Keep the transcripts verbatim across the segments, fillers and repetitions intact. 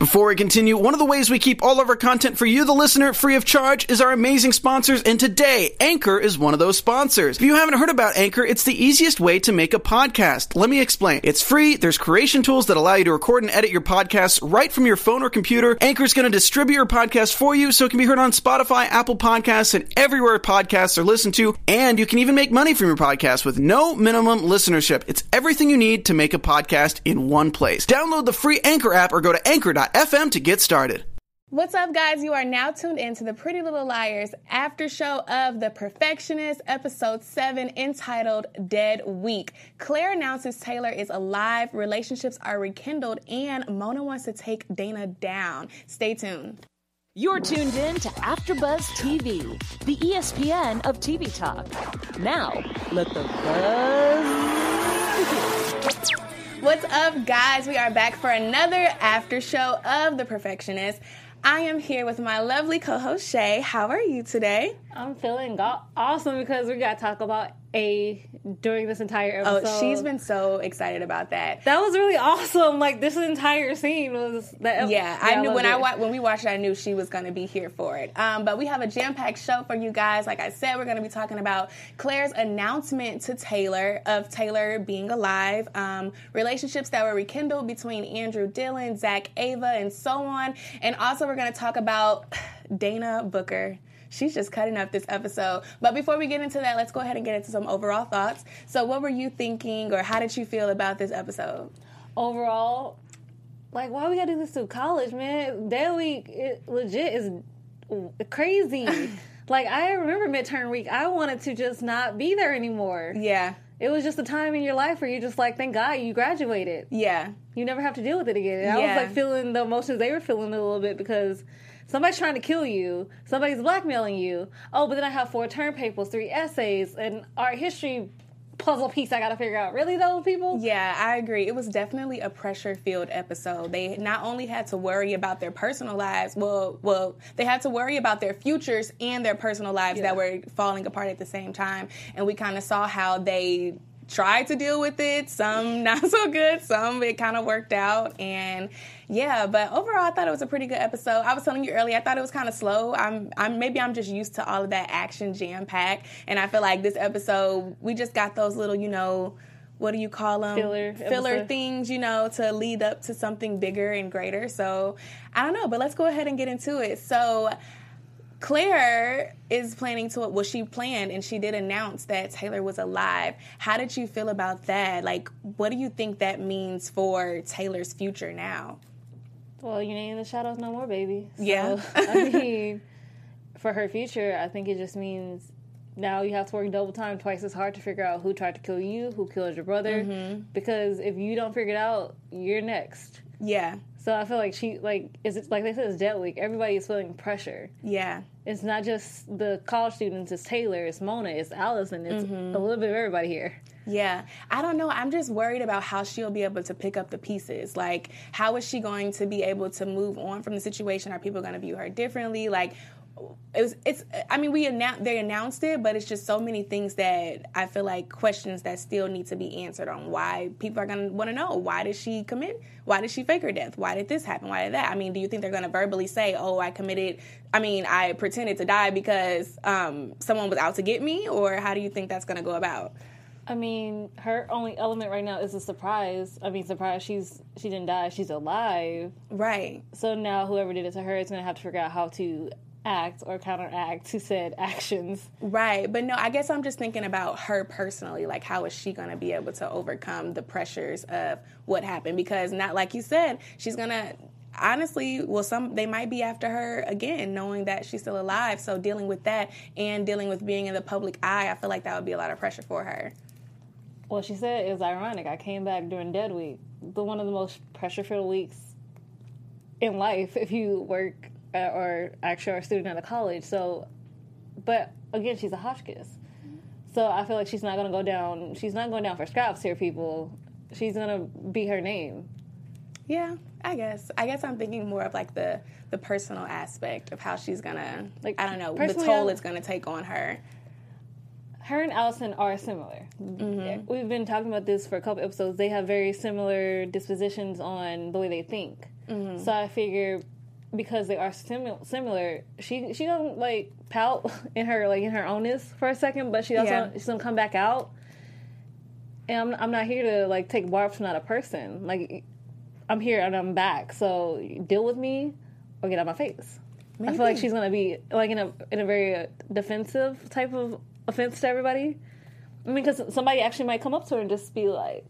Before we continue, one of the ways we keep all of our content for you, the listener, free of charge is our amazing sponsors, and today, Anchor is one of those sponsors. If you haven't heard about Anchor, it's the easiest way to make a podcast. Let me explain. It's free, there's creation tools that allow you to record and edit your podcasts right from your phone or computer. Anchor is going to distribute your podcast for you so it can be heard on Spotify, Apple Podcasts, and everywhere podcasts are listened to, and you can even make money from your podcast with no minimum listenership. It's everything you need to make a podcast in one place. Download the free Anchor app or go to anchor dot f m to get started. What's up, guys? You are now tuned in to the Pretty Little Liars after show of The Perfectionist, episode seven, entitled Dead Week. Claire announces Taylor is alive, relationships are rekindled, and Mona wants to take Dana down. Stay tuned. You're tuned in to AfterBuzz T V, the E S P N of T V talk. Now, let the buzz begin. What's up, guys? We are back for another after show of The Perfectionist. I am here with my lovely co-host, Shay. How are you today? I'm feeling go- awesome because we got to talk about A during this entire episode. Oh, she's been so excited about that. That was really awesome. Like, this entire scene was... that. Yeah, yeah I knew I when it. I wa- when we watched it, I knew she was going to be here for it. Um, but we have a jam-packed show for you guys. Like I said, we're going to be talking about Claire's announcement to Taylor of Taylor being alive, um, relationships that were rekindled between Andrew Dillon, Zach Ava, and so on. And also, we're going to talk about Dana Booker. She's just cutting up this episode. But before we get into that, let's go ahead and get into some overall thoughts. So what were you thinking, or how did you feel about this episode? Overall, like, why we gotta do this through college, man? That week, it legit is crazy. Like, I remember midterm week, I wanted to just not be there anymore. Yeah. It was just a time in your life where you just like, thank God you graduated. Yeah. You never have to deal with it again. And yeah. I was like feeling the emotions they were feeling a little bit because somebody's trying to kill you. Somebody's blackmailing you. Oh, but then I have four term papers, three essays, and art history puzzle piece I got to figure out. Really, those people? Yeah, I agree. It was definitely a pressure-filled episode. They not only had to worry about their personal lives, well, well, they had to worry about their futures and their personal lives yeah. that were falling apart at the same time. And we kind of saw how they tried to deal with it, some not so good, some it kind of worked out, and yeah, but overall I thought it was a pretty good episode. I was telling you earlier, I thought it was kind of slow. I'm, I'm maybe I'm just used to all of that action jam-pack, and I feel like this episode, we just got those little, you know, what do you call them? Filler. Filler episode. things, you know, to lead up to something bigger and greater. So, I don't know, but let's go ahead and get into it. So, Claire is planning to, well, she planned and she did announce that Taylor was alive. How did you feel about that? Like, what do you think that means for Taylor's future now? Well, you ain't in the shadows no more, baby. So, yeah. I mean, for her future, I think it just means now you have to work double time, twice as hard to figure out who tried to kill you, who killed your brother. Mm-hmm. Because if you don't figure it out, you're next. Yeah. So I feel like she, like, is it like they said, it's Dead Week. Everybody is feeling pressure. Yeah. It's not just the college students. It's Taylor. It's Mona. It's Allison. It's mm-hmm. a little bit of everybody here. Yeah. I don't know. I'm just worried about how she'll be able to pick up the pieces. Like, how is she going to be able to move on from the situation? Are people going to view her differently? Like, it was, it's, I mean, we announced, they announced it, but it's just so many things that I feel like questions that still need to be answered on why people are going to want to know. Why did she commit? Why did she fake her death? Why did this happen? Why did that? I mean, do you think they're going to verbally say, oh, I committed, I mean, I pretended to die because um, someone was out to get me? Or how do you think that's going to go about? I mean, her only element right now is a surprise. I mean, surprise, she's she didn't die. She's alive. Right. So now whoever did it to her is going to have to figure out how to act or counteract to said actions. Right. But no, I guess I'm just thinking about her personally. Like, how is she going to be able to overcome the pressures of what happened? Because not like you said, she's going to, honestly, well, some they might be after her again, knowing that she's still alive. So dealing with that and dealing with being in the public eye, I feel like that would be a lot of pressure for her. Well, she said it was ironic. I came back during Dead Week, the one of the most pressure-filled weeks in life if you work uh, or actually are a student at a college. So, but again, she's a Hotchkiss. So I feel like she's not going to go down, she's not going down for scraps here, people. She's going to be her name. Yeah, I guess. I guess I'm thinking more of like the, the personal aspect of how she's going to, like, I don't know, the toll it's going to take on her. Her and Allison are similar. Mm-hmm. We've been talking about this for a couple episodes. They have very similar dispositions on the way they think. Mm-hmm. So I figured because they are simu- similar, she she gonna like pout in her like in her ownness for a second, but she also Yeah. she's gonna come back out. And I'm I'm not here to like take barbs from another person. Like I'm here and I'm back. So deal with me or get out of my face. Maybe. I feel like she's gonna be like in a in a very defensive type of offense to everybody. I mean, because somebody actually might come up to her and just be like,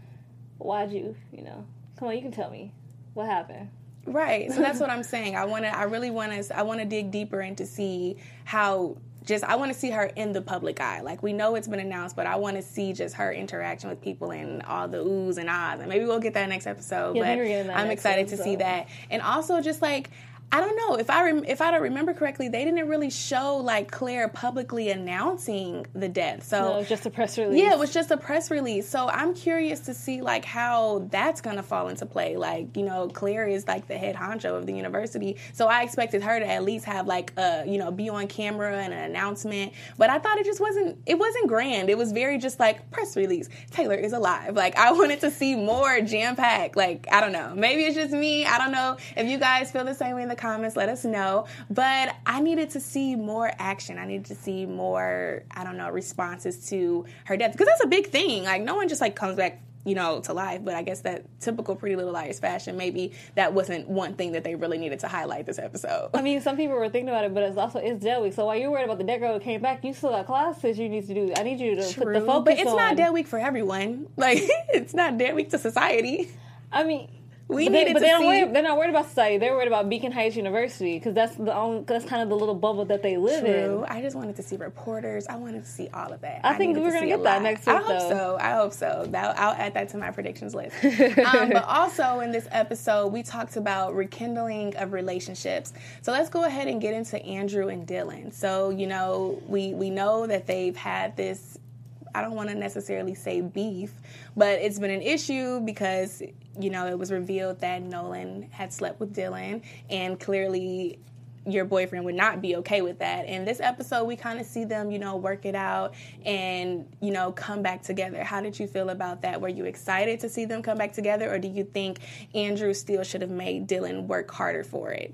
"Why'd you? You know, come on, you can tell me what happened." Right. So that's what I'm saying. I want to. I really want to. I want to dig deeper into see how. Just I want to see her in the public eye. Like we know it's been announced, but I want to see just her interaction with people and all the oohs and ahs. And maybe we'll get that next episode. Yeah, but I'm excited episode. to see that. And also just like. I don't know if I rem- if I don't remember correctly, they didn't really show like Claire publicly announcing the death. So no, it was just a press release. Yeah, it was just a press release. So I'm curious to see like how that's gonna fall into play. Like you know, Claire is like the head honcho of the university, so I expected her to at least have like a you know be on camera and an announcement. But I thought it just wasn't. It wasn't grand. It was very just like press release. Taylor is alive. Like I wanted to see more jam packed. Like I don't know. Maybe it's just me. I don't know if you guys feel the same way in the comments, let us know. But I needed to see more action. I needed to see more, I don't know, responses to her death. Because that's a big thing. Like, no one just, like, comes back, you know, to life. But I guess that typical Pretty Little Liars fashion, maybe that wasn't one thing that they really needed to highlight this episode. I mean, some people were thinking about it, but it's also, it's Dead Week. So while you're worried about the dead girl who came back, you still got classes you need to do. I need you to True, put the focus on. But it's on. Not Dead Week for everyone. Like, it's not Dead Week to society. I mean... We but needed they, but to they don't see... worry, they're not worried about society. They're worried about Beacon Heights University because that's the only that's kind of the little bubble that they live True. in. I just wanted to see reporters. I wanted to see all of that. I, I think we're gonna get that next week. I hope though. so. I hope so. That, I'll add that to my predictions list. um, but also in this episode, we talked about rekindling of relationships. So let's go ahead and get into Andrew and Dylan. So you know, we we know that they've had this. I don't want to necessarily say beef, but it's been an issue because, you know, it was revealed that Nolan had slept with Dylan, and clearly your boyfriend would not be okay with that. In this episode, we kind of see them, you know, work it out and, you know, come back together. How did you feel about that? Were you excited to see them come back together, or do you think Andrew still should have made Dylan work harder for it?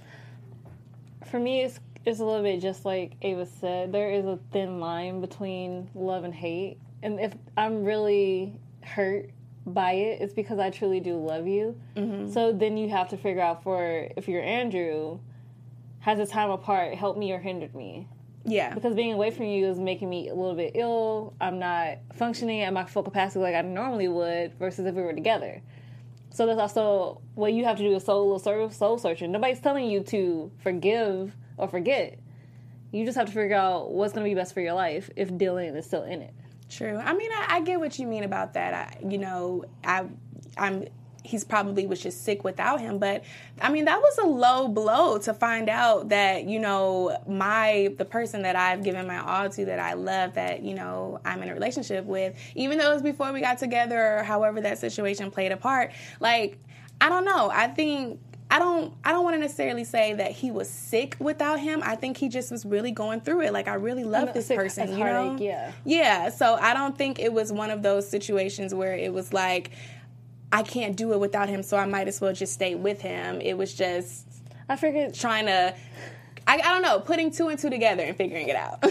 For me, it's It's a little bit just like Ava said. There is a thin line between love and hate. And if I'm really hurt by it, it's because I truly do love you. Mm-hmm. So then you have to figure out for, if you're Andrew, has the time apart helped me or hindered me? Yeah. Because being away from you is making me a little bit ill. I'm not functioning at my full capacity like I normally would versus if we were together. So there's also, what you have to do is soul, soul searching. Nobody's telling you to forgive or forget. You just have to figure out what's going to be best for your life if Dylan is still in it. True. I mean, I, I get what you mean about that. I, you know, I, I'm. He's probably was just sick without him, but I mean, that was a low blow to find out that, you know, my the person that I've given my all to, that I love, that, you know, I'm in a relationship with, even though it was before we got together or however that situation played a part. Like, I don't know. I think. I don't I don't want to necessarily say that he was sick without him. I think he just was really going through it. Like, I really love this person, you know? Yeah. Yeah, so I don't think it was one of those situations where it was like, I can't do it without him, so I might as well just stay with him. It was just I figured trying to, I, I don't know, putting two and two together and figuring it out.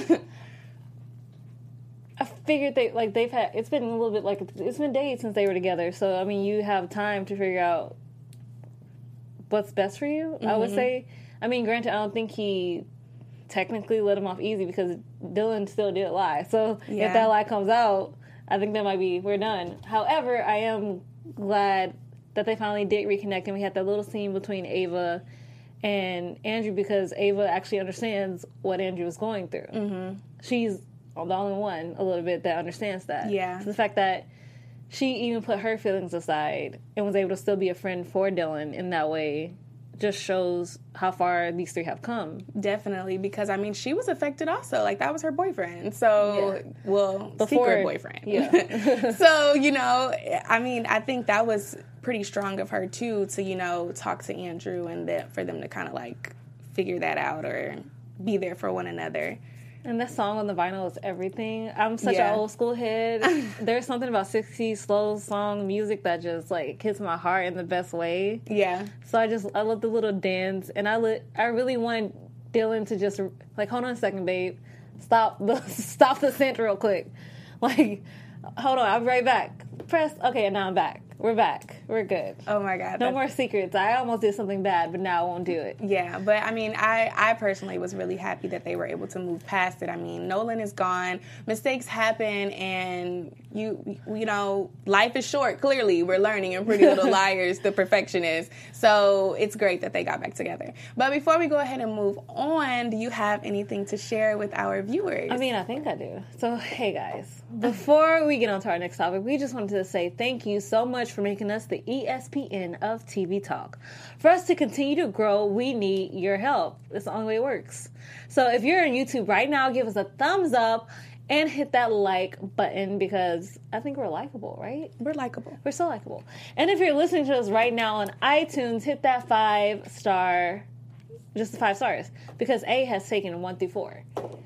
I figured they, like, they've had, it's been a little bit like, it's been days since they were together, so, I mean, you have time to figure out what's best for you, mm-hmm. I would say. I mean, granted, I don't think he technically let him off easy because Dylan still did lie. So yeah. If that lie comes out, I think that might be, we're done. However, I am glad that they finally did reconnect, and we had that little scene between Ava and Andrew because Ava actually understands what Andrew was going through. Mm-hmm. She's the only one a little bit that understands that. Yeah. So the fact that she even put her feelings aside and was able to still be a friend for Dylan in that way just shows how far these three have come. Definitely, because, I mean, she was affected also. Like, that was her boyfriend. So, yeah. well, Before, secret boyfriend. Yeah. So, you know, I mean, I think that was pretty strong of her, too, to, you know, talk to Andrew and that for them to kind of, like, figure that out or be there for one another. And that song on the vinyl is everything. I'm such Yeah. an old school head. There's something about sixties slow song music that just like hits my heart in the best way. Yeah. So I just I love the little dance, and I li- I really wanted Dylan to just like, hold on a second, babe, stop the stop the scent real quick, like, hold on, I'll be right back. Press okay, and now I'm back. We're back. We're good. Oh my God. No that's- more secrets. I almost did something bad, but now I won't do it. Yeah, but I mean, I, I personally was really happy that they were able to move past it. I mean, Nolan is gone. Mistakes happen, and you you know, life is short. Clearly, we're learning in Pretty Little Liars, the perfectionist. So it's great that they got back together. But before we go ahead and move on, do you have anything to share with our viewers? I mean, I think I do. So, hey guys, before we get on to our next topic, we just wanted to say thank you so much for making us the E S P N of T V Talk. For us to continue to grow, we need your help. It's the only way it works. So if you're on YouTube right now, give us a thumbs up and hit that like button, because I think we're likable, right? We're likable. We're so likable. And if you're listening to us right now on iTunes, hit that five star, just the five stars, because A has taken one through four.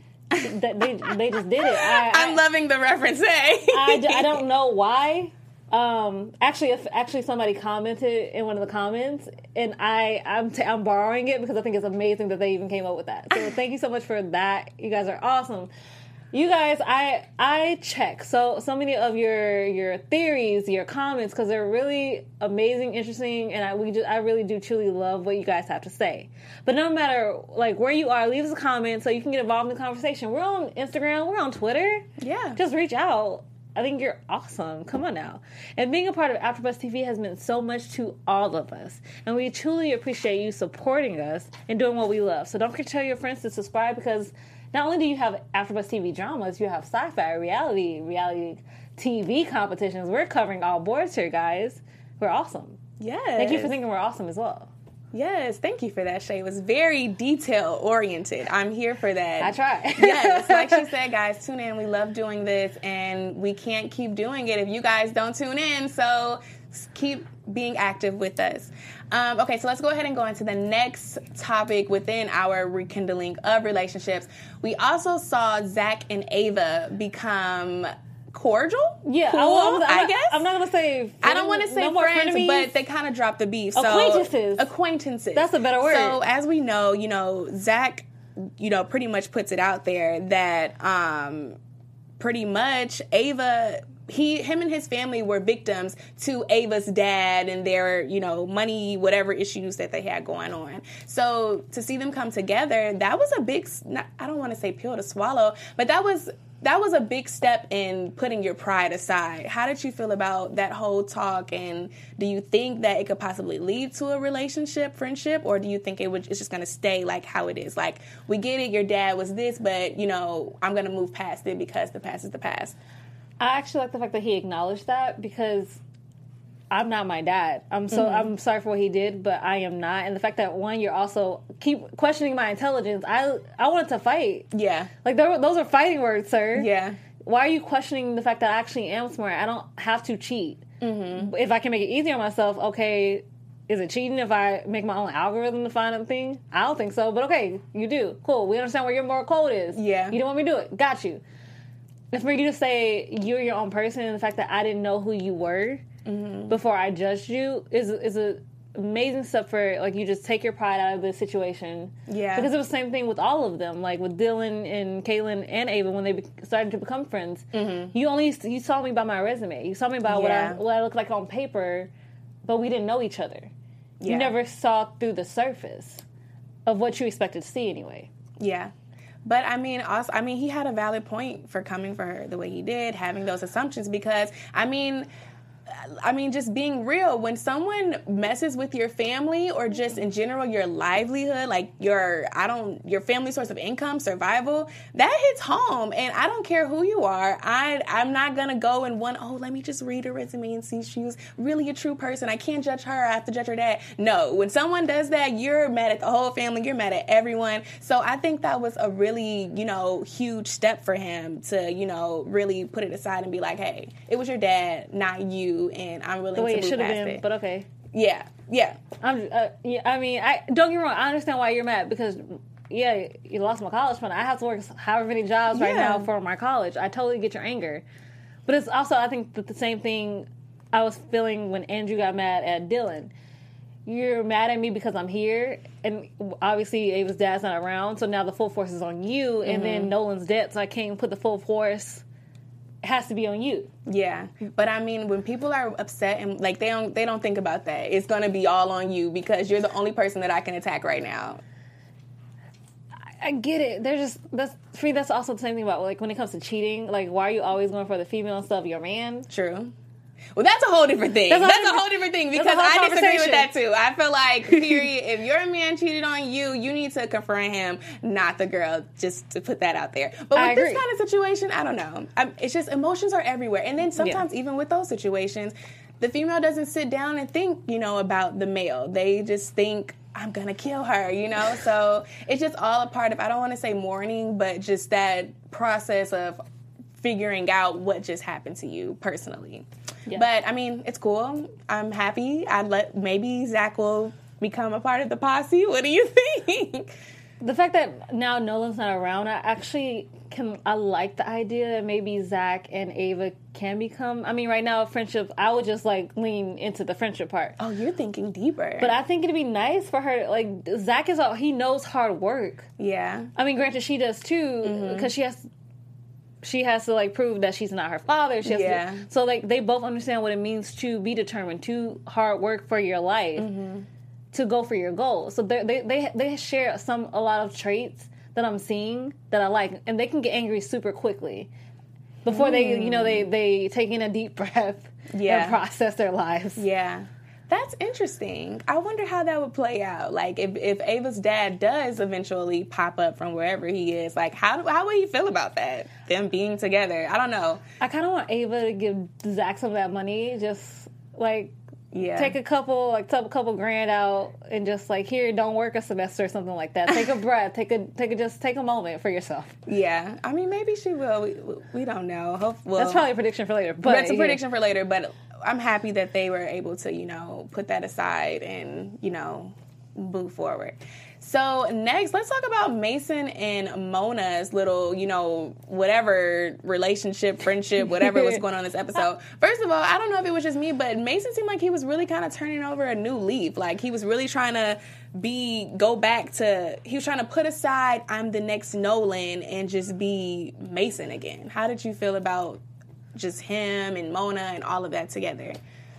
That they, they just did it. I, I'm I, loving the reference, hey? I, I don't know why. Um, actually, if actually somebody commented in one of the comments, and I I'm t- I'm borrowing it because I think it's amazing that they even came up with that. So thank you so much for that. You guys are awesome. You guys, I I check so so many of your your theories, your comments, because they're really amazing, interesting, and I we just I really do truly love what you guys have to say. But no matter like where you are, leave us a comment so you can get involved in the conversation. We're on Instagram, we're on Twitter. Yeah. Just reach out. I think you're awesome. Come on now. And being a part of AfterBuzz T V has meant so much to all of us. And we truly appreciate you supporting us and doing what we love. So don't forget to tell your friends to subscribe, because not only do you have AfterBuzz T V dramas, you have sci-fi, reality, reality T V competitions. We're covering all boards here, guys. We're awesome. Yes. Thank you for thinking we're awesome as well. Yes, thank you for that, Shay. It was very detail oriented. I'm here for that. I try. Yes, like she said, guys, tune in. We love doing this, and we can't keep doing it if you guys don't tune in. So keep being active with us. Um, okay, so let's go ahead and go into the next topic within our rekindling of relationships. We also saw Zach and Ava become cordial. Yeah, cool, I, was, I, I guess. I'm not gonna say. Friend, I don't want to say no more friends, frenemies. but they kind of dropped the beef. So, Acquaintances. Acquaintances. That's a better word. So as we know, you know, Zach, you know, pretty much puts it out there that um, pretty much Ava. He, him and his family were victims to Ava's dad and their, you know, money, whatever issues that they had going on. So to see them come together, that was a big, not, I don't want to say pill to swallow, but that was, that was a big step in putting your pride aside. How did you feel about that whole talk? And do you think that it could possibly lead to a relationship, friendship, or do you think it would, it's just going to stay like how it is? Like, we get it, your dad was this, but, you know, I'm going to move past it because the past is the past. I actually like the fact that he acknowledged that, because I'm not my dad. I'm so mm-hmm. I'm sorry for what he did, but I am not. And the fact that, one, you're also keep questioning my intelligence. I I wanted to fight. Yeah, like there, those are fighting words, sir. Yeah. Why are you questioning the fact that I actually am smart? I don't have to cheat. Mm-hmm. If I can make it easier on myself, okay. Is it cheating if I make my own algorithm to find a thing? I don't think so, but okay, you do. Cool. We understand where your moral code is. Yeah. You don't want me to do it. Got you. And for you to say you're your own person, and the fact that I didn't know who you were mm-hmm. before I judged you is is a amazing step for, like, you just take your pride out of the situation. Yeah. Because it was the same thing with all of them, like with Dylan and Kaylin and Ava when they be- started to become friends. Mm-hmm. You only you saw me by my resume. You saw me by yeah. what I what I look like on paper, but we didn't know each other. Yeah. You never saw through the surface of what you expected to see anyway. Yeah. But, I mean, also, I mean, he had a valid point for coming for her the way he did, having those assumptions, because, I mean, I mean, just being real, when someone messes with your family or just in general your livelihood, like your, I don't, your family source of income, survival, that hits home. And I don't care who you are. I, I'm not going to go and one, oh, let me just read her resume and see if she was really a true person. I can't judge her. I have to judge her dad. No, when someone does that, you're mad at the whole family. You're mad at everyone. So I think that was a really, you know, huge step for him to, you know, really put it aside and be like, hey, it was your dad, not you. And I'm willing the way to it move should have past been, it. but okay. Yeah, yeah. I'm. Uh, yeah, I mean, I don't get me wrong. I understand why you're mad, because yeah, you lost my college fund. I have to work however many jobs right Yeah. now for my college. I totally get your anger. But it's also, I think, that the same thing I was feeling when Andrew got mad at Dylan. You're mad at me because I'm here, and obviously Ava's dad's not around, so now the full force is on you, and Mm-hmm. then Nolan's dead, so I can't put the full force. It has to be on you. Yeah, but I mean, when people are upset and like they don't they don't think about that. It's gonna be all on you because you're the only person that I can attack right now. I get it. They're just that's free. That's also the same thing about like when it comes to cheating. Like, why are you always going for the female instead of your man? True. Well, that's a whole different thing. That's a That's whole a different- whole different thing that's a because whole I disagree with that conversation. too. I feel like, period, if your man cheated on you, you need to confront him, not the girl, just to put that out there. But I with this agree. kind of situation, I don't know. I, it's just emotions are everywhere. And then sometimes, even with those situations, the female doesn't sit down and think, you know, about the male. They just think, I'm going to kill her, you know? So it's just all a part of, I don't want to say mourning, but just that process of figuring out what just happened to you personally. Yeah. But I mean, it's cool. I'm happy. I'd let maybe Zach will become a part of the posse. What do you think? The fact that now Nolan's not around, I actually can. I like the idea that maybe Zach and Ava can become. I mean, right now, friendship. I would just like lean into the friendship part. Oh, you're thinking deeper. But I think it'd be nice for her. Like Zach is, all he knows hard work. yeah, I mean, granted, she does too, because she has. She has to like prove that she's not her father. She has Yeah. to, so like they both understand what it means to be determined, to hard work for your life, to go for your goals. So they they they they share some a lot of traits that I'm seeing that I like, and they can get angry super quickly before they you know they they take in a deep breath Yeah. and process their lives. yeah. That's interesting. I wonder how that would play out. Like, if, if Ava's dad does eventually pop up from wherever he is, like, how do, how would he feel about that? Them being together? I don't know. I kind of want Ava to give Zach some of that money, just like. Yeah. Take a couple, like, take a couple grand out and just, like, here, don't work a semester or something like that. Take a breath. Take a, take a, just take a moment for yourself. Yeah. I mean, maybe she will. We, we don't know. Hope, well, That's probably a prediction for later. But That's a yeah. prediction for later, but I'm happy that they were able to, you know, put that aside and, you know, move forward. So next, let's talk about Mason and Mona's little, you know, whatever relationship, friendship, whatever was going on in this episode. First of all, I don't know if it was just me, but Mason seemed like he was really kind of turning over a new leaf. Like he was really trying to be, go back to, he was trying to put aside, I'm the next Nolan and just be Mason again. How did you feel about just him and Mona and all of that together?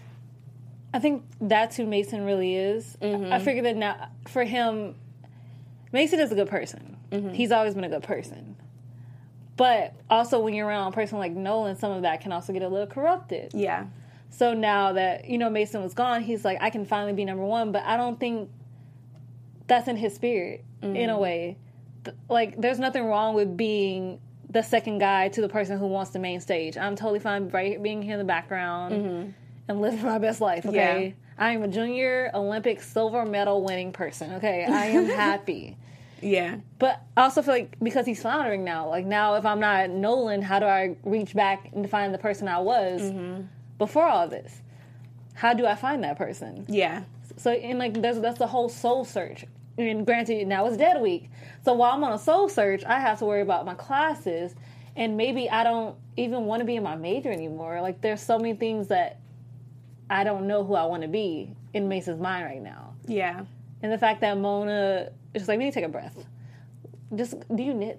I think that's who Mason really is. Mm-hmm. I figured that now, for him, Mason is a good person. Mm-hmm. He's always been a good person. But also when you're around a person like Nolan, some of that can also get a little corrupted. Yeah. So now that, you know, Mason was gone, he's like, I can finally be number one. But I don't think that's in his spirit, Mm-hmm. in a way. Th- Like, there's nothing wrong with being the second guy to the person who wants the main stage. I'm totally fine right being here in the background and living my best life, okay? Yeah. I am a junior Olympic silver medal winning person, okay? I am happy. Yeah. But I also feel like because he's floundering now, like now if I'm not Nolan, how do I reach back and find the person I was before all this? How do I find that person? Yeah. So, and like, that's, that's the whole soul search. And granted, now it's dead week. So while I'm on a soul search, I have to worry about my classes. And maybe I don't even want to be in my major anymore. Like, there's so many things that I don't know who I want to be in Mason's mind right now. Yeah. And the fact that Mona is just like, we need to take a breath. Just, do you knit?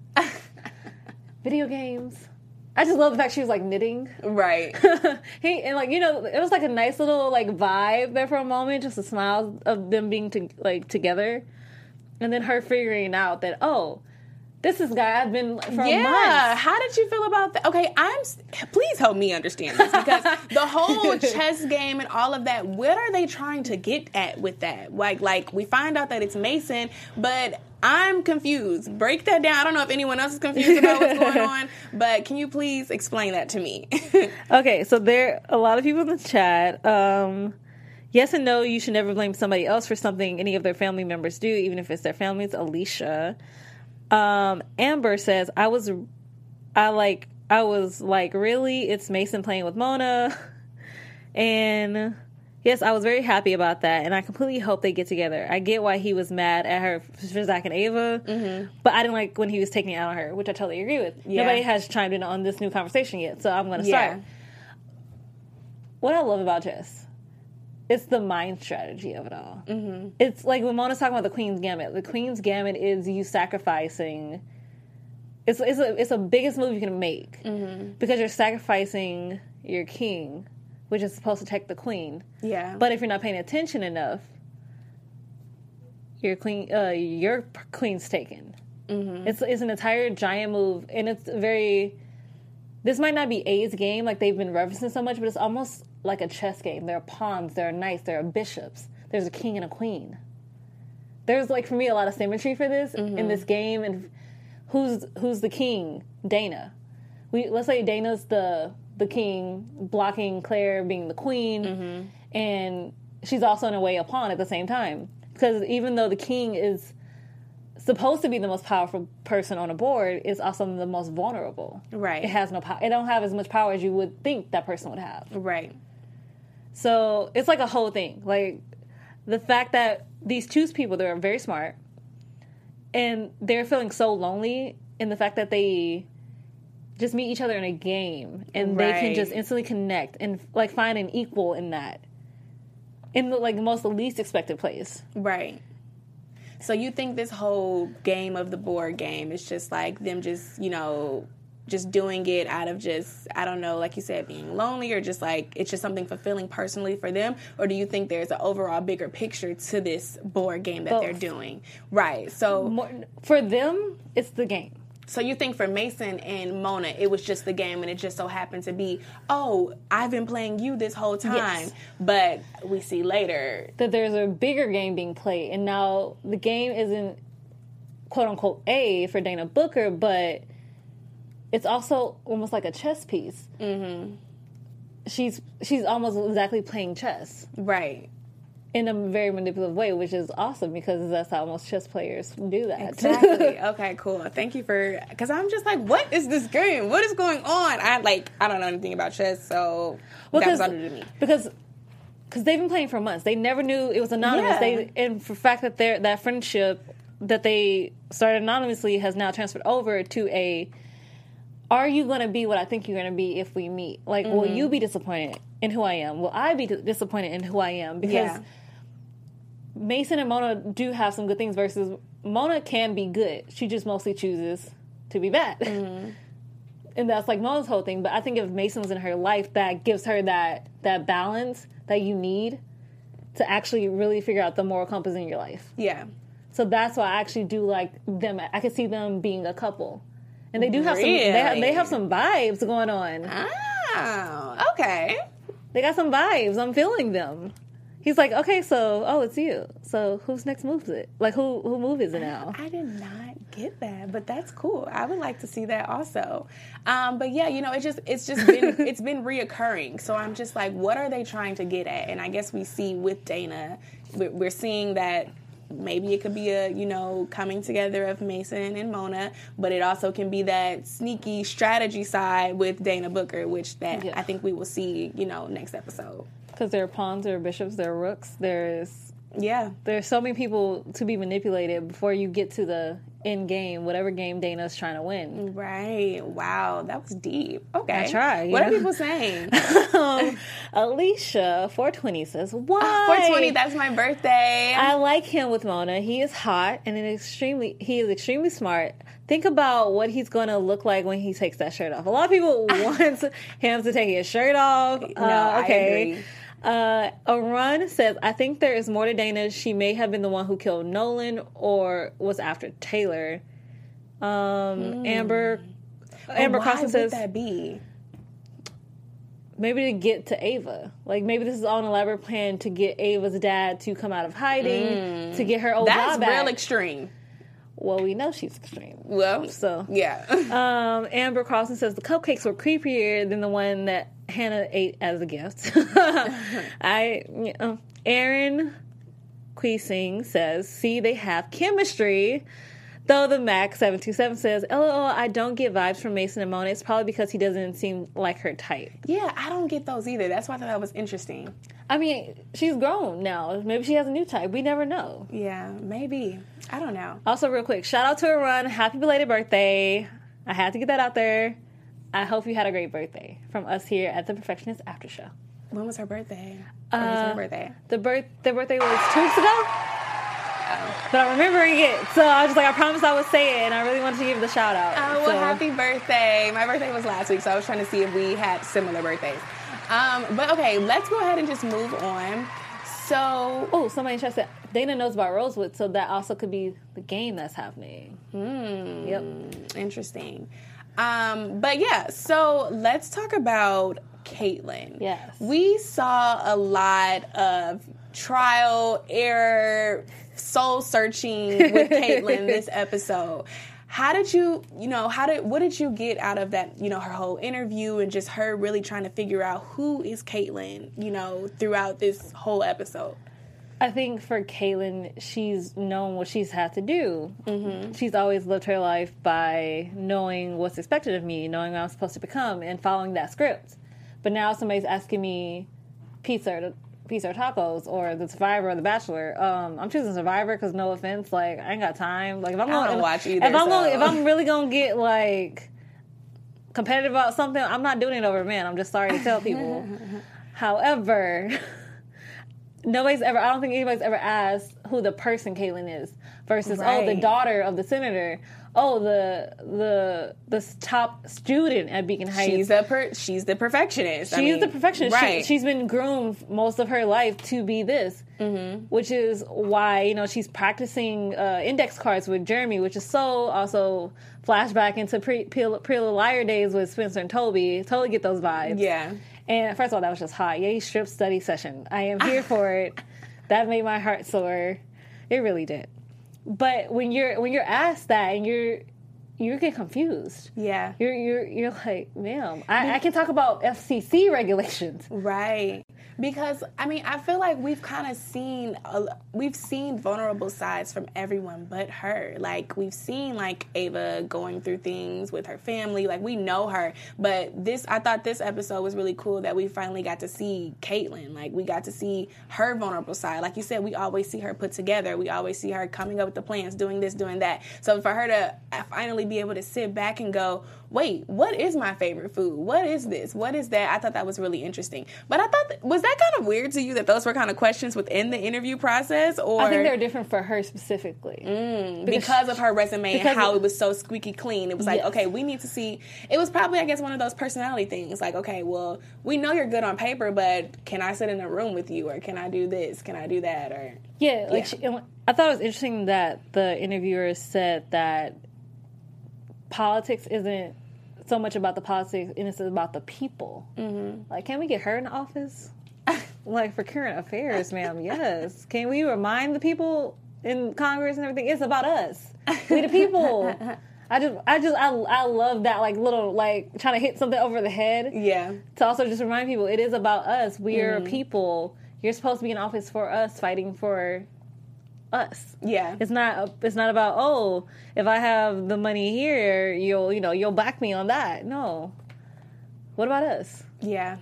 Video games? I just love the fact she was like knitting. Right. he and like, you know, it was like a nice little like vibe there for a moment, just a smile of them being to, like together, and then her figuring out that, oh, this is guy I've been for Yeah. months. How did you feel about that? Okay, I'm. Please help me understand this because the whole chess game and all of that. What are they trying to get at with that? Like, like we find out that it's Mason, but I'm confused. Break that down. I don't know if anyone else is confused about what's going on, but can you please explain that to me? Okay, so there are a lot of people in the chat. Um, yes and no, you should never blame somebody else for something any of their family members do, even if it's their families. Alicia. Um, Amber says, I was, I like, I was like, really? It's Mason playing with Mona. And Yes, I was very happy about that, and I completely hope they get together. I get why he was mad at her for Zach and Ava, mm-hmm. but I didn't like when he was taking it out on her, which I totally agree with. Yeah. Nobody has chimed in on this new conversation yet, so I'm going to start. Yeah. What I love about Jess, it's the mind strategy of it all. Mm-hmm. It's like when Mona's talking about the Queen's Gambit. The Queen's Gambit is you sacrificing. It's it's a it's the biggest move you can make mm-hmm. because you're sacrificing your king, which is supposed to protect the queen. Yeah. But if you're not paying attention enough, your queen, uh, your queen's taken. Mm-hmm. It's it's an entire giant move, and it's very. This might not be A's game, like they've been referencing so much, but it's almost like a chess game. There are pawns, there are knights, there are bishops. There's a king and a queen. There's, like, for me, a lot of symmetry for this mm-hmm. in this game. And who's who's the king? Dana. We let's say Dana's the the king, blocking Claire being the queen, mm-hmm. and she's also in a way a pawn at the same time. Because even though the king is supposed to be the most powerful person on a board, it's also the most vulnerable. Right. It has no power. It don't have as much power as you would think that person would have. Right. So it's like a whole thing. Like the fact that these two people, they're very smart, and they're feeling so lonely in the fact that they just meet each other in a game, and right. they can just instantly connect and like find an equal in that, in the, like the most least expected place. Right. So you think this whole game of the board game is just like them just, you know, just doing it out of just, I don't know, like you said, being lonely, or just like it's just something fulfilling personally for them? Or do you think there's an overall bigger picture to this board game that Both. they're doing? Right. So More, for them, it's the game. So you think for Mason and Mona, it was just the game, and it just so happened to be, oh, I've been playing you this whole time. Yes. But we see later that there's a bigger game being played, and now the game isn't quote-unquote A for Dana Booker, but it's also almost like a chess piece. Mm-hmm. She's she's almost exactly playing chess. Right. In a very manipulative way, which is awesome because that's how most chess players do that. Exactly. Okay, cool. Thank you for... Because I'm just like, what is this game? What is going on? I like, I don't know anything about chess, so well, that was under to me. Because because they've been playing for months. They never knew it was anonymous. Yeah. They And for the fact that they're, that friendship that they started anonymously has now transferred over to a... Are you going to be what I think you're going to be if we meet? Like, mm-hmm. will you be disappointed in who I am? Will I be disappointed in who I am? Because... Yeah. Mason and Mona do have some good things versus Mona can be good. She just mostly chooses to be bad. Mm-hmm. And that's like Mona's whole thing. But I think if Mason was in her life, that gives her that that balance that you need to actually really figure out the moral compass in your life. Yeah. So that's why I actually do like them. I can see them being a couple. And they do have really? some, they have, they have some vibes going on. Oh, okay. They got some vibes. I'm feeling them. He's like, okay, so, oh, it's you. So whose next move is it? Like, who who move is it now? I, I did not get that, but that's cool. I would like to see that also. Um, but yeah, you know, it's just it's just been it's been reoccurring. So I'm just like, what are they trying to get at? And I guess we see with Dana, we're, we're seeing that maybe it could be a, you know, coming together of Mason and Mona, but it also can be that sneaky strategy side with Dana Booker, which that yeah. I think we will see, you know, next episode. Because there are pawns, there are bishops, there are rooks. There's yeah, there's so many people to be manipulated before you get to the end game, whatever game Dana's trying to win. Right. Wow, that was deep. Okay, I tried. What know? are people saying? um, Alicia four twenty says, "Why oh, four twenty? That's my birthday. I like him with Mona. He is hot and an extremely he is extremely smart." Think about what he's going to look like when he takes that shirt off. A lot of people want him to take his shirt off. No, uh, okay. I agree. Uh, Arun says, I think there is more to Dana. She may have been the one who killed Nolan or was after Taylor. Um, mm. Amber but Amber why Carson would says, that be? Maybe to get to Ava. Like, maybe this is all an elaborate plan to get Ava's dad to come out of hiding, mm. to get her old That's job back. That's real extreme. Well, we know she's extreme. Well, so yeah. um, Amber Carlson says the cupcakes were creepier than the one that Hannah ate as a gift. I, you know, Aaron Queesing says, "See, they have chemistry." Though the Mac seven two seven says, L O L, I don't get vibes from Mason and Mona. It's probably because he doesn't seem like her type. Yeah, I don't get those either. That's why I thought that was interesting. I mean, she's grown now. Maybe she has a new type. We never know. Yeah, maybe. I don't know. Also, real quick, shout out to Arun. Happy belated birthday. I had to get that out there. I hope you had a great birthday from us here at the Perfectionist After Show. When was her birthday? Or Uh, was her birthday? The birth, the birthday was two weeks ago. But I'm remembering it, so I was just like, I promised I would say it, and I really wanted to give the shout out. Oh, well, so. happy birthday. My birthday was last week, so I was trying to see if we had similar birthdays. Um, but okay, let's go ahead and just move on. So, Oh, somebody just said Dana knows about Rosewood, so that also could be the game that's happening. hmm, Yep. interesting. Um, but yeah, so let's talk about Caitlyn. Yes. We saw a lot of trial, error, soul searching with Caitlyn this episode. How did you, you know, how did, what did you get out of that, you know, her whole interview and just her really trying to figure out who is Caitlyn, you know, throughout this whole episode? I think for Caitlyn, she's known what she's had to do. Mm-hmm. She's always lived her life by knowing what's expected of me, knowing what I'm supposed to become, and following that script. But now somebody's asking me pizza or, pizza or tacos or The Survivor or The Bachelor. Um, I'm choosing Survivor because no offense, like I ain't got time. Like if I'm I going don't if, watch either, if I'm so. going, if I'm really gonna get like competitive about something, I'm not doing it over a man. I'm just sorry to tell people. However, nobody's ever, I don't think anybody's ever asked who the person Caitlyn is versus, Right. oh, the daughter of the senator. Oh, the the the top student at Beacon Heights. She's a per, she's the perfectionist. I She's mean, the perfectionist. Right. She, she's been groomed most of her life to be this, mm-hmm. which is why, you know, she's practicing uh, index cards with Jeremy, which is so also flashback into pre, pre, Pretty Little Liar days with Spencer and Toby. Totally get those vibes. Yeah. And first of all, that was just hot. Yay, strip study session. I am here for it. That made my heart soar. It really did. But when you're when you're asked that and you're you get confused. Yeah. You're you're you're like, ma'am, I, I can talk about F C C regulations. Right. Because I mean, I feel like we've kind of seen a, we've seen vulnerable sides from everyone but her. Like we've seen like Ava going through things with her family. Like we know her, but this I thought this episode was really cool that we finally got to see Caitlyn. Like we got to see her vulnerable side. Like you said, we always see her put together. We always see her coming up with the plans, doing this, doing that. So for her to finally be able to sit back and go, wait, what is my favorite food? What is this? What is that? I thought that was really interesting. But I thought, that, was that kind of weird to you that those were kind of questions within the interview process? Or I think they're different for her specifically. Mm, because, because of her resume and how it was so squeaky clean. It was like, yes. okay, we need to see. It was probably, I guess, one of those personality things. Like, okay, well, we know you're good on paper, but can I sit in a room with you? Or can I do this? Can I do that? Or Yeah, like yeah. She, I thought it was interesting that the interviewer said that politics isn't so much about the politics, and it's about the people. Mm-hmm. Like, can we get her in office? Like, for current affairs, ma'am, yes. Can we remind the people in Congress and everything? It's about us. We the people. I just, I just, I, I love that, like, little, like, trying to hit something over the head. Yeah. To also just remind people, it is about us. We are mm-hmm. people. You're supposed to be in office for us, fighting for us. Yeah. It's not it's not about, oh, if I have the money here, you'll, you know, you'll back me on that. No. What about us? Yeah.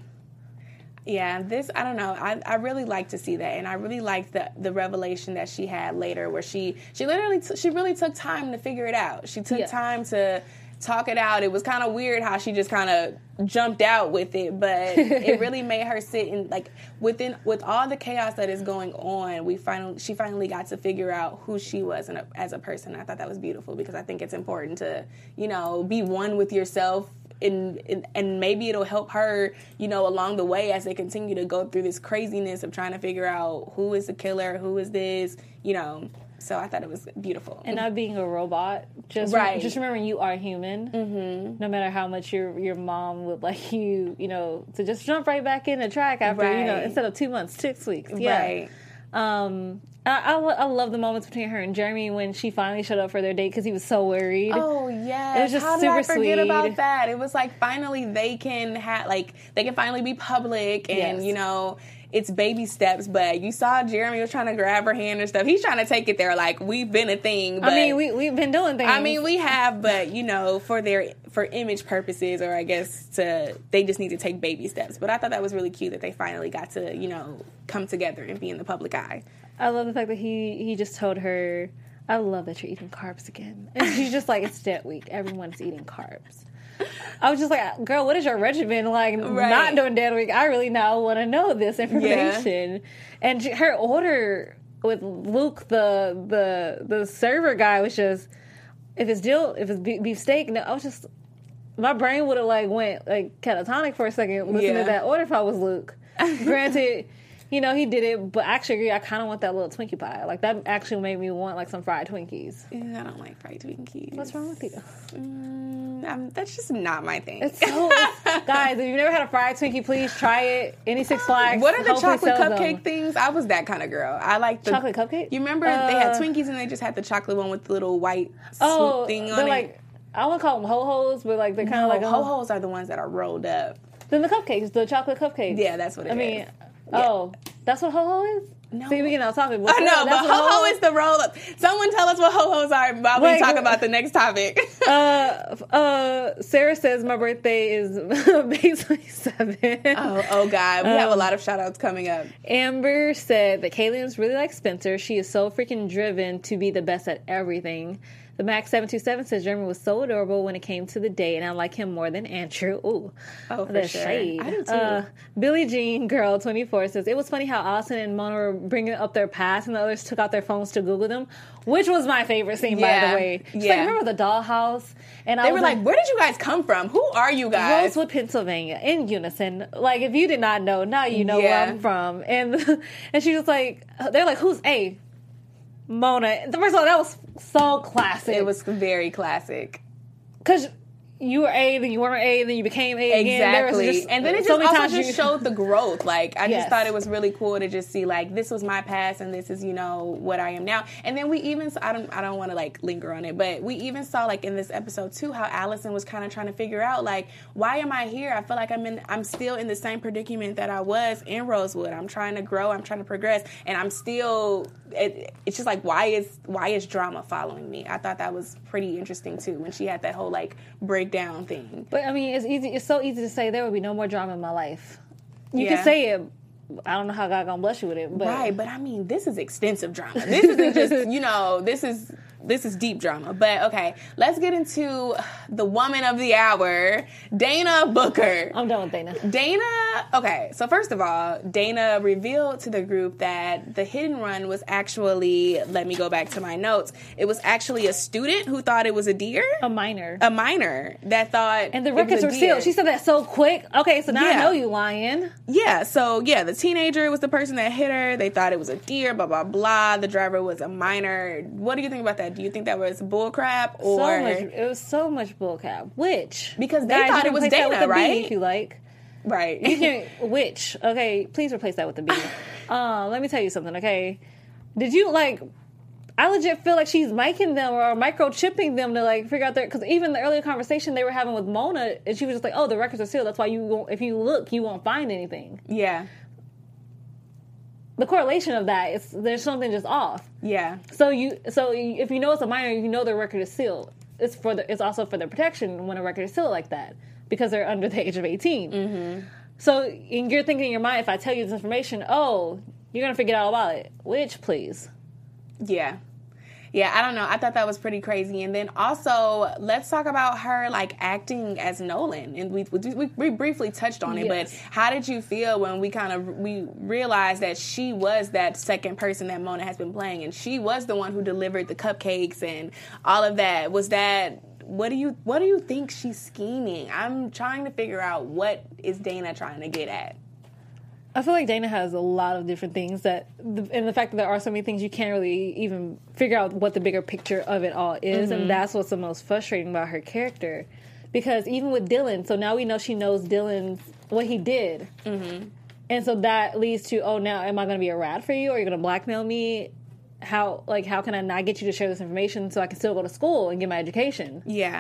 Yeah, this, I don't know, I, I really like to see that, and I really like the the revelation that she had later where she, she literally, t- she really took time to figure it out. She took yeah. time to talk it out. It was kind of weird how she just kind of jumped out with it, but it really made her sit in, like, within, with all the chaos that is going on, we finally, she finally got to figure out who she was in a, as a person. I thought that was beautiful because I think it's important to, you know, be one with yourself. And, and and maybe it'll help her, you know, along the way as they continue to go through this craziness of trying to figure out who is the killer, who is this, you know. So I thought it was beautiful. And not being a robot. Just right. Just remembering you are human. Mm-hmm. No matter how much your your mom would like you, you know, to just jump right back in the track after, right. you know, instead of two months, six weeks. Yeah. Right. Um, I, I, I love the moments between her and Jeremy when she finally showed up for their date because he was so worried. Oh, yes. It was just How super did I forget sweet. about that? It was like finally they can have, like, they can finally be public and, yes. you know, it's baby steps, but you saw Jeremy was trying to grab her hand and stuff. He's trying to take it there like we've been a thing. But, I mean, we, we've been doing things. I mean, we have, but, you know, for their for image purposes, or I guess to they just need to take baby steps. But I thought that was really cute that they finally got to, you know, come together and be in the public eye. I love the fact that he, he just told her, I love that you're eating carbs again. And she's just like, it's dead week. Everyone's eating carbs. I was just like, girl, what is your regimen like? Right. Not doing dead week. I really now want to know this information. Yeah. And she, her order with Luke, the the the server guy, was just, if it's dill, if it's beef steak, no, I was just, my brain would have like went like catatonic for a second listening yeah. to that order if I was Luke. Granted, you know, he did it, but actually, I kind of want that little Twinkie pie. Like, that actually made me want, like, some fried Twinkies. Yeah, I don't like fried Twinkies. What's wrong with you? Mm, um, that's just not my thing. It's so... It's, guys, if you've never had a fried Twinkie, please try it. Any Six Flags. What are the chocolate cupcake them. things? I was that kind of girl. I like the... Chocolate cupcake? You remember uh, they had Twinkies and they just had the chocolate one with the little white oh, thing on it? Like, I want to call them ho-hos, but, like, they're kind of no, like... ho-hos are the ones that are rolled up. Then the cupcakes, the chocolate cupcakes. Yeah, that's what it I is. mean... Yeah. Oh, that's what ho-ho is? No. See, we get off topic. I know, but ho-ho is the roll-up. Someone tell us what ho-hos are while we talk about the next topic. uh, uh, Sarah says my birthday is May twenty-seventh. Oh, oh, God. We um, have a lot of shout-outs coming up. Amber said that Kaylin's really like Spencer. She is so freaking driven to be the best at everything. The Max seven two seven says Jeremy was so adorable when it came to the date, and I like him more than Andrew. Ooh, oh, for the sure. shade. I do too. Uh, Billie Jean Girl twenty-four says it was funny how Allison and Mona were bringing up their past, and the others took out their phones to Google them, which was my favorite scene, yeah. by the way. She's yeah. like, remember the dollhouse? And they I were was like, like, where did you guys come from? Who are you guys? Rosewood, Pennsylvania, in unison. Like, if you did not know, now you know yeah. where I'm from. And and she was like, they're like, who's A? Mona. First of all, that was so classic. It was very classic. Because you were A, then you weren't A, then you became A again. Exactly. Just, and then it just so also just you... showed the growth. Like, I yes. just thought it was really cool to just see, like, this was my past and this is, you know, what I am now. And then we even, I don't I don't want to, like, linger on it, but we even saw, like, in this episode, too, how Allison was kind of trying to figure out, like, why am I here? I feel like I'm in, I'm still in the same predicament that I was in Rosewood. I'm trying to grow. I'm trying to progress. And I'm still, it, it's just like, why is, why is drama following me? I thought that was pretty interesting, too, when she had that whole, like, breakdown thing. But, I mean, it's easy. It's so easy to say there will be no more drama in my life. You yeah. can say it. I don't know how God gonna bless you with it. But. Right, but I mean, this is extensive drama. This isn't just, you know, this is this is deep drama. But, okay, let's get into the woman of the hour, Dana Booker. I'm done with Dana. Dana, okay, so first of all, Dana revealed to the group that the hit and run was actually, let me go back to my notes, it was actually a student who thought it was a deer. A minor. A minor that thought And the records were sealed. She said that so quick. Okay, so now yeah. I know you lying. Yeah, so, yeah, the teenager was the person that hit her. They thought it was a deer, blah, blah, blah. The driver was a minor. What do you think about that? Do you think that was bullcrap? Or so much, it was so much bullcrap. Which? Because they guys, thought it was Dana, right? B if you like. Right. You can, which? Okay, please replace that with the B. uh, let me tell you something, okay? Did you, like... I legit feel like she's miking them or microchipping them to, like, figure out their... Because even the earlier conversation they were having with Mona, and she was just like, oh, the records are sealed. That's why you won't... If you look, you won't find anything. Yeah. The correlation of that is there's something just off. Yeah. So you so if you know it's a minor, you know their record is sealed. It's for the, it's also for their protection when a record is sealed like that because they're under the age of eighteen. Mm-hmm. So you're thinking in your mind, if I tell you this information, oh, you're gonna forget all about it. Which, please. Yeah. Yeah, I don't know. I thought that was pretty crazy. And then also, let's talk about her, like, acting as Nolan. And we we, we briefly touched on it, yes. But how did you feel when we kind of, we realized that she was that second person that Mona has been playing, and she was the one who delivered the cupcakes and all of that? Was that, what do you, what do you think she's scheming? I'm trying to figure out what is Dana trying to get at. I feel like Dana has a lot of different things that, and the fact that there are so many things you can't really even figure out what the bigger picture of it all is, mm-hmm. and that's what's the most frustrating about her character. Because even with Dylan, so now we know she knows Dylan's, what he did. Mm-hmm. And so that leads to, oh, now am I going to be a rat for you? Or are you going to blackmail me? How, like, how can I not get you to share this information so I can still go to school and get my education? Yeah.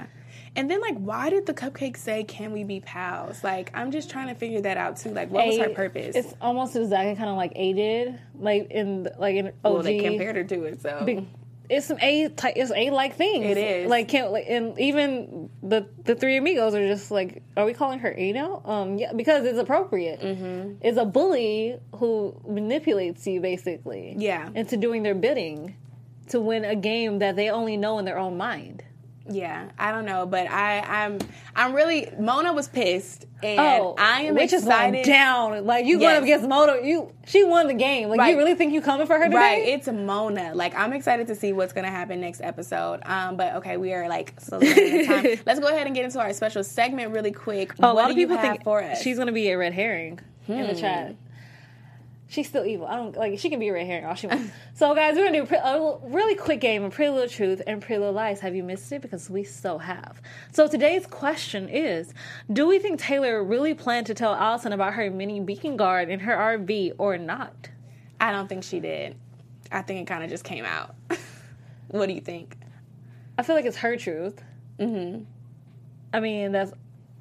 And then, like, why did the cupcake say, "Can we be pals?" Like, I'm just trying to figure that out too. Like, what A, was her purpose? It's almost exactly kind of like A did, like in like in O G. Well, they compared her to it, so Be- it's some A type, it's A like things. It is. Like, can't like, and even the the three amigos are just like, are we calling her A now? Um, yeah, because it's appropriate. Mm-hmm. It's a bully who manipulates you basically, Yeah. into doing their bidding to win a game that they only know in their own mind. Yeah, I don't know, but I, I'm I'm really Mona was pissed, and Oh, I am which excited. is going down. Like, you Yes. going up against Mona, you she won the game. Like, Right. you really think you coming for her today? Right, it's Mona. Like, I'm excited to see what's going to happen next episode. Um, but okay, we are like slowly running out of time. Let's go ahead and get into our special segment really quick. Oh, a what lot of do you people have think for us? she's going to be a red herring in the chat. She's still evil. I don't like. She can be a red herring all she wants. So, guys, we're gonna do a really quick game of Pretty Little Truth and Pretty Little Lies. Have you missed it? Because we so have. So today's question is: do we think Taylor really planned to tell Allison about her mini beacon guard in her R V or not? I don't think she did. I think it kind of just came out. What do you think? I feel like it's her truth. Mm-hmm. I mean, that's.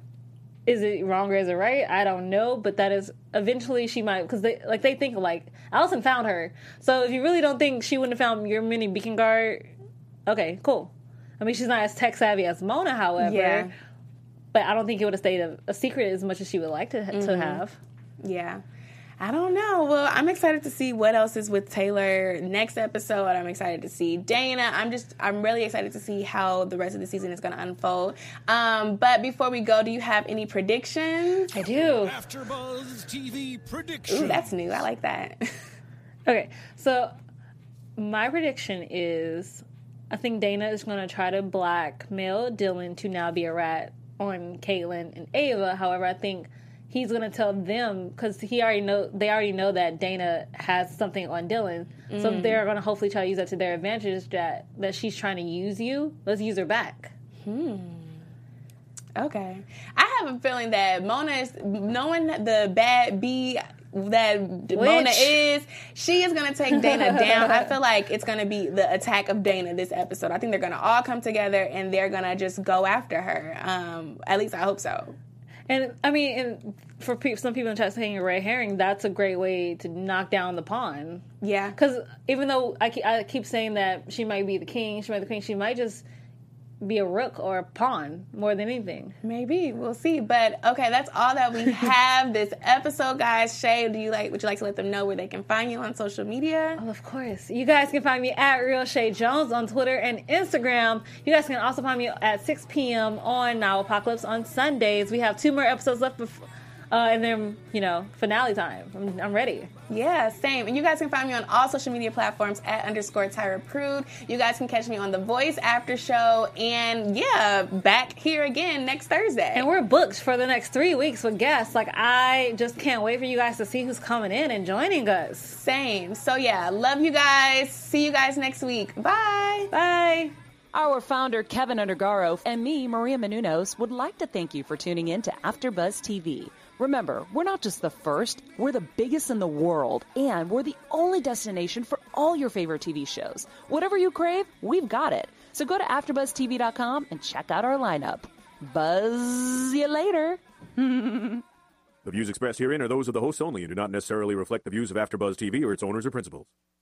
Is it wrong or is it right? I don't know, but that is eventually she might, because they like they think like Allison found her. So if you really don't think she wouldn't have found your mini beacon guard, okay, cool. I mean, she's not as tech savvy as Mona, however. Yeah. But I don't think it would have stayed a, a secret as much as she would like to mm-hmm. to have. Yeah. I don't know. Well, I'm excited to see what else is with Taylor next episode. I'm excited to see Dana. I'm just, I'm really excited to see how the rest of the season is going to unfold. Um, but before we go, do you have any predictions? I do. AfterBuzz T V prediction. Ooh, that's new. I like that. Okay, so my prediction is, I think Dana is going to try to blackmail Dylan to now be a rat on Caitlyn and Ava. However, I think he's going to tell them, because he already know they already know that Dana has something on Dylan. Mm. So they're going to hopefully try to use that to their advantage, that, that she's trying to use you. Let's use her back. Hmm. Okay. I have a feeling that Mona is, knowing the bad B that Witch. Mona is, she is going to take Dana down. I feel like it's going to be the attack of Dana this episode. I think they're going to all come together and they're going to just go after her. Um, at least I hope so. And, I mean, and for pe- some people in chat saying a red herring, that's a great way to knock down the pawn. Yeah. Because even though I keep, I keep saying that she might be the king, she might be the queen, she might just be a rook or a pawn more than anything. Maybe. We'll see. But, okay, that's all that we have this episode, guys. Shay, do you like, would you like to let them know where they can find you on social media? Oh, of course. You guys can find me at Real Shay Jones on Twitter and Instagram. You guys can also find me at six p.m. on Now Apocalypse on Sundays. We have two more episodes left before, uh, and then, you know, finale time. I'm, I'm ready. Yeah, same. And you guys can find me on all social media platforms at underscore Tyra Prude. You guys can catch me on The Voice after show. And yeah, back here again next Thursday. And we're booked for the next three weeks with guests. Like, I just can't wait for you guys to see who's coming in and joining us. Same. So yeah, love you guys. See you guys next week. Bye. Bye. Our founder, Kevin Undergaro, and me, Maria Menounos, would like to thank you for tuning in to AfterBuzz T V. Remember, we're not just the first, we're the biggest in the world, and we're the only destination for all your favorite T V shows. Whatever you crave, we've got it. So go to after buzz T V dot com and check out our lineup. Buzz you later. The views expressed herein are those of the hosts only and do not necessarily reflect the views of AfterBuzz T V or its owners or principals.